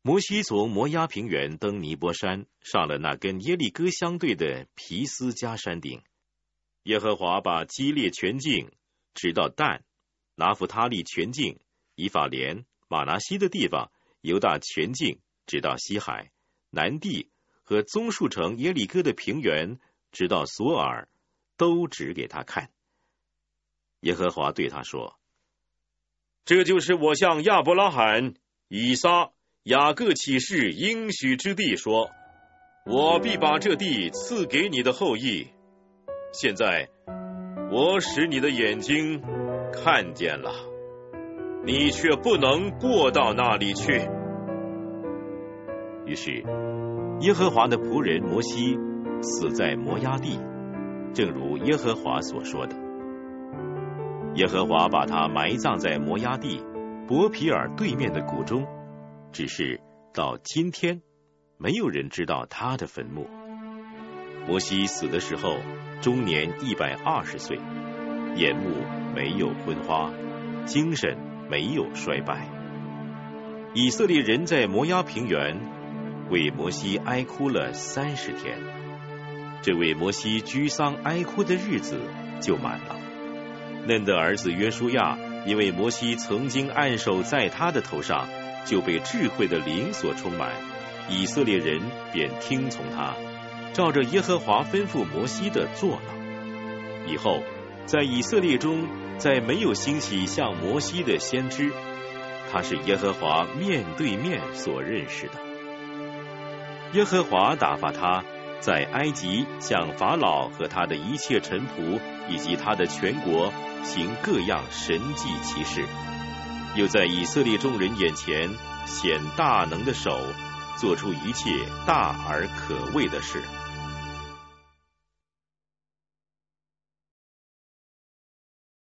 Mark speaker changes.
Speaker 1: 摩西从摩押平原登尼波山，上了那跟耶利哥相对的皮斯加山顶。耶和华把基列全境直到但、拿弗他利全境、以法莲、马拿西的地方、犹大全境直到西海、南地和棕树城耶利哥的平原直到索尔，都指给他看。耶和华对他说：这就是我向亚伯拉罕、以撒、雅各起誓应许之地，说我必把这地赐给你的后裔。现在我使你的眼睛看见了，你却不能过到那里去。于是耶和华的仆人摩西死在摩押地，正如耶和华所说的。耶和华把他埋葬在摩押地伯皮尔对面的谷中，只是到今天没有人知道他的坟墓。摩西死的时候终年120岁，眼目没有昏花，精神没有衰败。以色列人在摩押平原为摩西哀哭了30天，这为摩西居丧哀哭的日子就满了。嫩的儿子约书亚因为摩西曾经按手在他的头上，就被智慧的灵所充满，以色列人便听从他，照着耶和华吩咐摩西的做了。以后在以色列中再没有兴起像摩西的先知，他是耶和华面对面所认识的。耶和华打发他在埃及向法老和他的一切臣仆以及他的全国行各样神迹奇事，又在以色列众人眼前显大能的手，做出一切大而可畏的事。